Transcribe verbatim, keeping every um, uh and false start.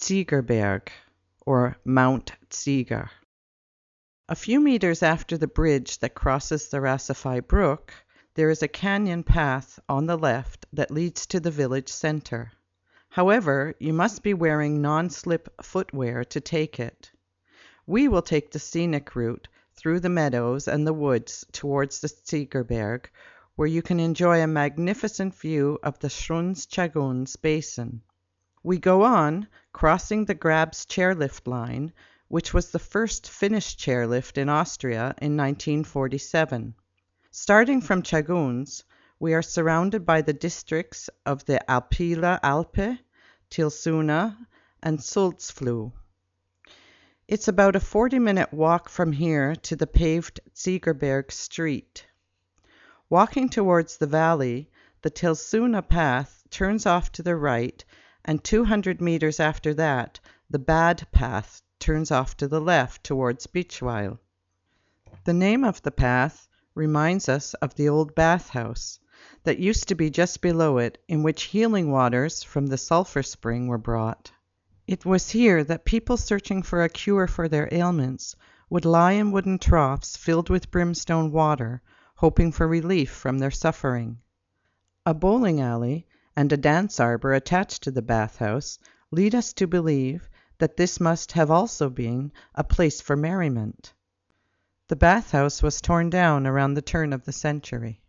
Ziegerberg, or Mount Zieger. A few meters after the bridge that crosses the Rassafai Brook, there is a canyon path on the left that leads to the village center. However, you must be wearing non-slip footwear to take it. We will take the scenic route through the meadows and the woods towards the Ziegerberg, where you can enjoy a magnificent view of the Schruns-Chaguns Basin. We go on, crossing the Grabs chairlift line, which was the first finished chairlift in Austria in nineteen forty-seven. Starting from Chaguns, we are surrounded by the districts of the Alpila Alpe, Tilsuna, and Sulzfluh. It's about a forty-minute walk from here to the paved Ziegerberg street. Walking towards the valley, the Tilsuna path turns off to the right, and two hundred meters after that, the Bad path turns off to the left towards Bischweil. The name of the path reminds us of the old bathhouse that used to be just below it, in which healing waters from the sulphur spring were brought. It was here that people searching for a cure for their ailments would lie in wooden troughs filled with brimstone water, hoping for relief from their suffering. A bowling alley and a dance arbor attached to the bathhouse lead us to believe that this must have also been a place for merriment. The bathhouse was torn down around the turn of the century.